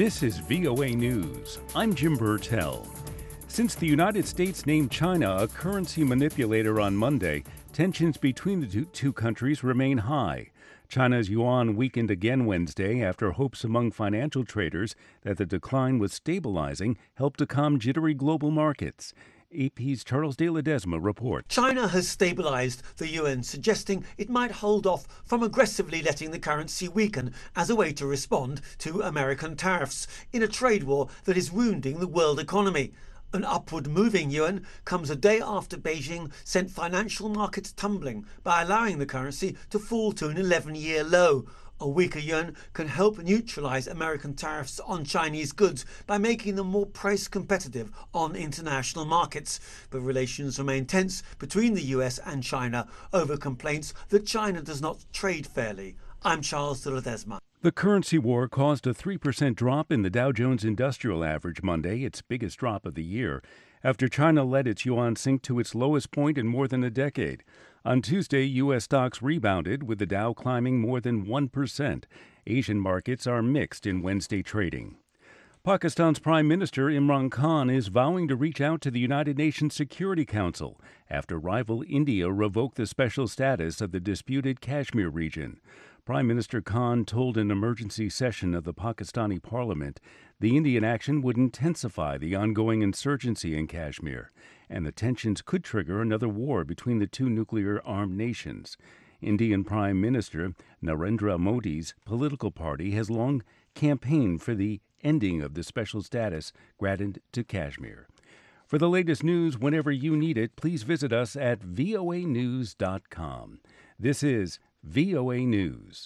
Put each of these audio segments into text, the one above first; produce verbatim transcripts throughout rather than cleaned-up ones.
This is V O A News. I'm Jim Burtell. Since the United States named China a currency manipulator on Monday, tensions between the two, two countries remain high. China's yuan weakened again Wednesday after hopes among financial traders that the decline was stabilizing helped to calm jittery global markets. A P's Charles de Ledesma reports. China has stabilized the yuan, suggesting it might hold off from aggressively letting the currency weaken as a way to respond to American tariffs in a trade war that is wounding the world economy. An upward moving yuan comes a day after Beijing sent financial markets tumbling by allowing the currency to fall to an eleven-year low. A weaker yuan can help neutralize American tariffs on Chinese goods by making them more price competitive on international markets. But relations remain tense between the U S and China over complaints that China does not trade fairly. I'm Charles de Ledesma. The currency war caused a three percent drop in the Dow Jones Industrial Average Monday, its biggest drop of the year, after China let its yuan sink to its lowest point in more than a decade. On Tuesday, U S stocks rebounded, with the Dow climbing more than one percent. Asian markets are mixed in Wednesday trading. Pakistan's Prime Minister Imran Khan is vowing to reach out to the United Nations Security Council after rival India revoked the special status of the disputed Kashmir region. Prime Minister Khan told an emergency session of the Pakistani parliament the Indian action would intensify the ongoing insurgency in Kashmir, and the tensions could trigger another war between the two nuclear-armed nations. Indian Prime Minister Narendra Modi's political party has long campaigned for the ending of the special status granted to Kashmir. For the latest news whenever you need it, please visit us at V O A news dot com. This is V O A News.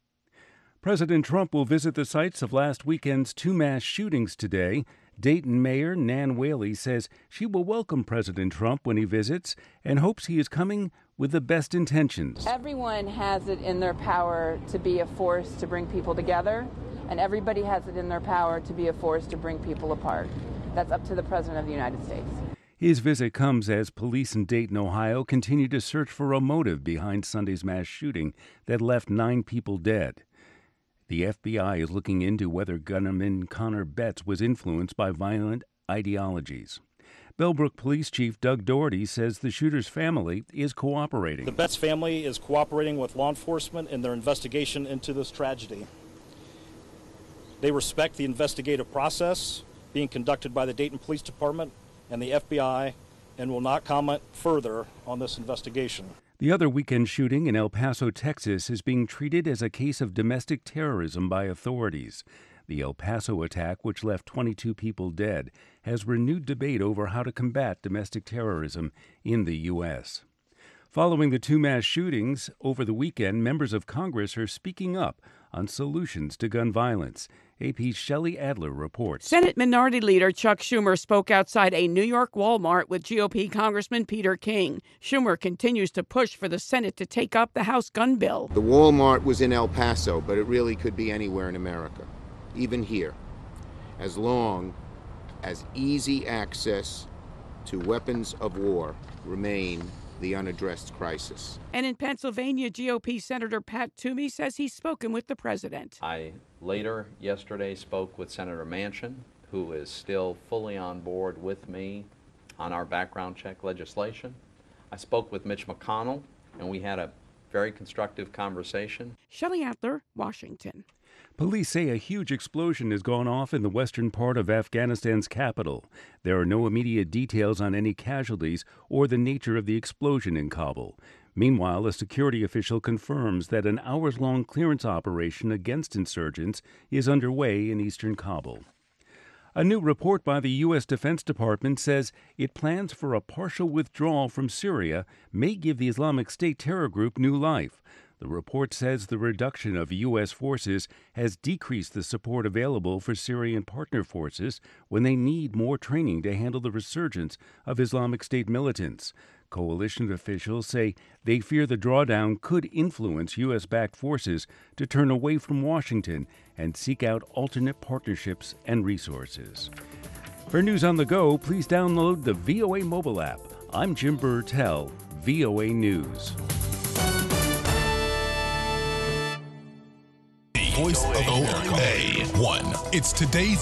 President Trump will visit the sites of last weekend's two mass shootings today. Dayton Mayor Nan Whaley says she will welcome President Trump when he visits and hopes he is coming with the best intentions. Everyone has it in their power to be a force to bring people together, and everybody has it in their power to be a force to bring people apart. That's up to the President of the United States. His visit comes as police in Dayton, Ohio, continue to search for a motive behind Sunday's mass shooting that left nine people dead. The F B I is looking into whether gunman Connor Betts was influenced by violent ideologies. Bellbrook Police Chief Doug Doherty says the shooter's family is cooperating. The Betts family is cooperating with law enforcement in their investigation into this tragedy. They respect the investigative process being conducted by the Dayton Police Department and the F B I and will not comment further on this investigation. The other weekend shooting in El Paso, Texas, is being treated as a case of domestic terrorism by authorities. The El Paso attack, which left twenty-two people dead, has renewed debate over how to combat domestic terrorism in the U S. Following the two mass shootings over the weekend, members of Congress are speaking up on solutions to gun violence. A P's Shelley Adler reports. Senate Minority Leader Chuck Schumer spoke outside a New York Walmart with G O P Congressman Peter King. Schumer continues to push for the Senate to take up the House gun bill. The Walmart was in El Paso, but it really could be anywhere in America, even here, as long as easy access to weapons of war remain the unaddressed crisis. And in Pennsylvania, G O P Senator Pat Toomey says he's spoken with the president. I later yesterday spoke with Senator Manchin, who is still fully on board with me on our background check legislation. I spoke with Mitch McConnell, and we had a very constructive conversation. Shelley Adler, Washington. Police say a huge explosion has gone off in the western part of Afghanistan's capital. There are no immediate details on any casualties or the nature of the explosion in Kabul. Meanwhile, a security official confirms that an hours-long clearance operation against insurgents is underway in eastern Kabul. A new report by the U S Defense Department says it plans for a partial withdrawal from Syria may give the Islamic State terror group new life. The report says the reduction of U S forces has decreased the support available for Syrian partner forces when they need more training to handle the resurgence of Islamic State militants. Coalition officials say they fear the drawdown could influence U S-backed forces to turn away from Washington and seek out alternate partnerships and resources. For news on the go, please download the V O A mobile app. I'm Jim Burtell, V O A News. voice of America. A one. It's today's